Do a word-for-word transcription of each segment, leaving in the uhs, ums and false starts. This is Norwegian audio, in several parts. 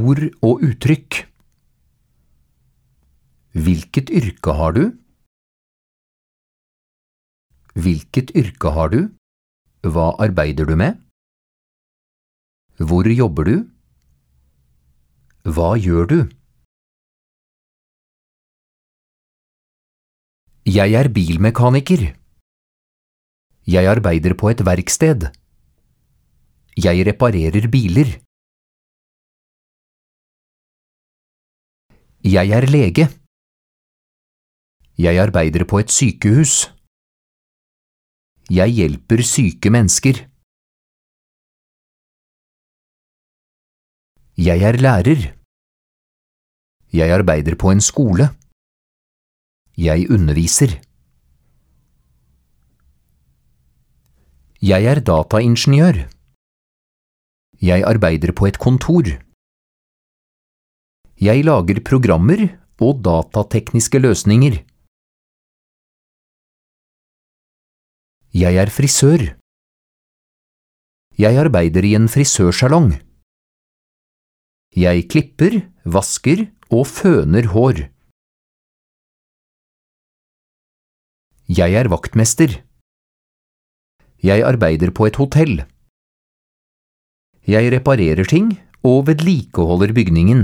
ord og uttrykk. Hvilket yrke har du? Hvilket yrke har du? Hva arbeider du med? Hvor jobber du? Hva gjør du? Jeg er bilmekaniker. Jeg arbeider på et verksted. Jeg reparerer biler. Jeg er lege. Jeg arbeider på et sykehus. Jeg hjelper syke mennesker. Jeg er lærer. Jeg arbeider på en skole. Jeg underviser. Jeg er dataingeniør. Jeg arbeider på et kontor. Jeg lager programmer og datatekniske løsninger. Jeg er frisør. Jeg arbeider i en frisørsalong. Jeg klipper, vasker og føner hår. Jeg er vaktmester. Jeg arbeider på et hotell. Jeg reparerer ting og vedlikeholder bygningen.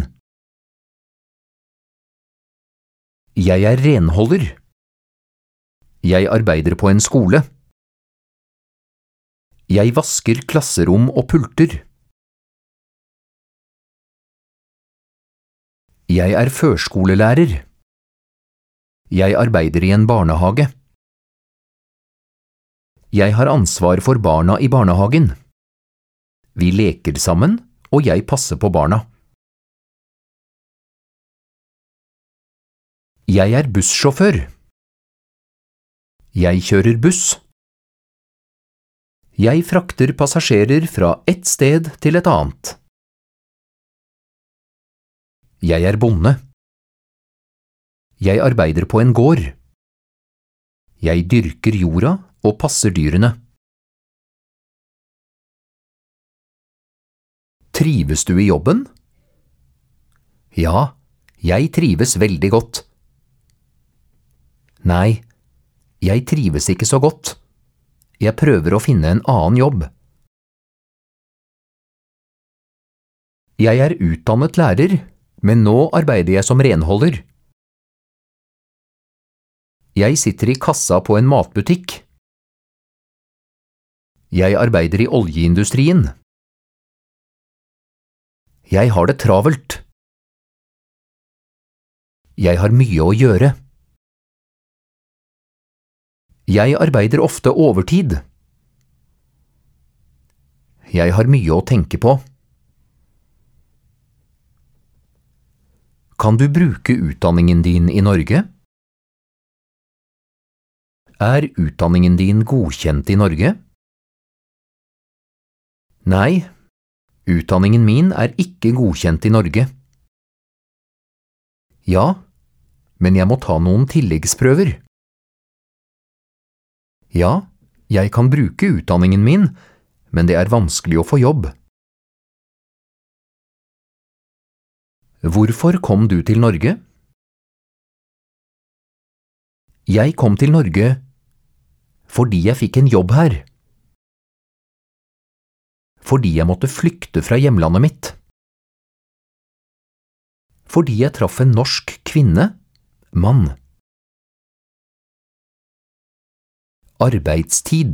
Jeg er renholder. Jeg arbeider på en skole. Jeg vasker klasserom og pulter. Jeg er førskolelærer. Jeg arbeider i en barnehage. Jeg har ansvar for barna i barnehagen. Vi leker sammen, og jeg passer på barna. Jeg er bussjåfør. Jeg kjører buss. Jeg frakter passasjerer fra ett sted til et annet. Jeg er bonde. Jeg arbeider på en gård. Jeg dyrker jorda og passer dyrene. Trives du i jobben? Ja, jeg trives veldig godt. Nei, jeg trives ikke så godt. Jeg prøver å finne en annen jobb. Jeg er utdannet lærer, men nå arbeider jeg som renholder. Jeg sitter i kassa på en matbutikk. Jeg arbeider i oljeindustrien. Jeg har det travelt. Jeg har mye å gjøre. Jeg arbeider ofte overtid. Jeg har mye å tenke på. Kan du bruke utdanningen din i Norge? Er utdanningen din godkjent i Norge? Nei, utdanningen min er ikke godkjent i Norge. Ja, men jeg må ta noen tilleggsprøver. Ja, jeg kan bruke utdanningen min, men det er vanskelig å få jobb. Hvorfor kom du til Norge? Jeg kom til Norge fordi jeg fikk en jobb her. Fordi jeg måtte flykte fra hjemlandet mitt. Fordi jeg traff en norsk kvinne, mann. Arbeidstid.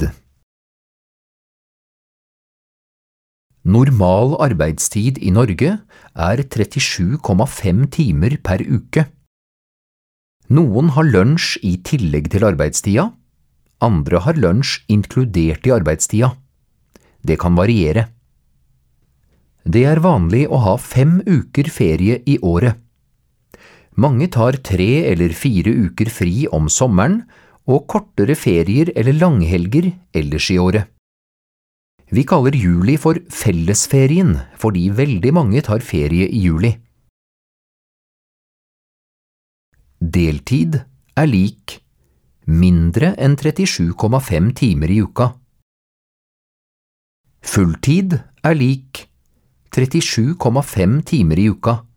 Normal arbeidstid i Norge er trettisju komma fem timer per uke. Noen har lunsj i tillegg til arbeidstida, andre har lunsj inkludert i arbeidstida. Det kan variere. Det er vanlig å ha fem uker ferie i året. Mange tar tre eller fire uker fri om sommeren, og kortere ferier eller langhelger ellers i året. Vi kaller juli for fellesferien, fordi veldig mange tar ferie i juli. Deltid er lik mindre enn trettisju komma fem timer i uka. Fulltid er lik trettisju komma fem timer i uka.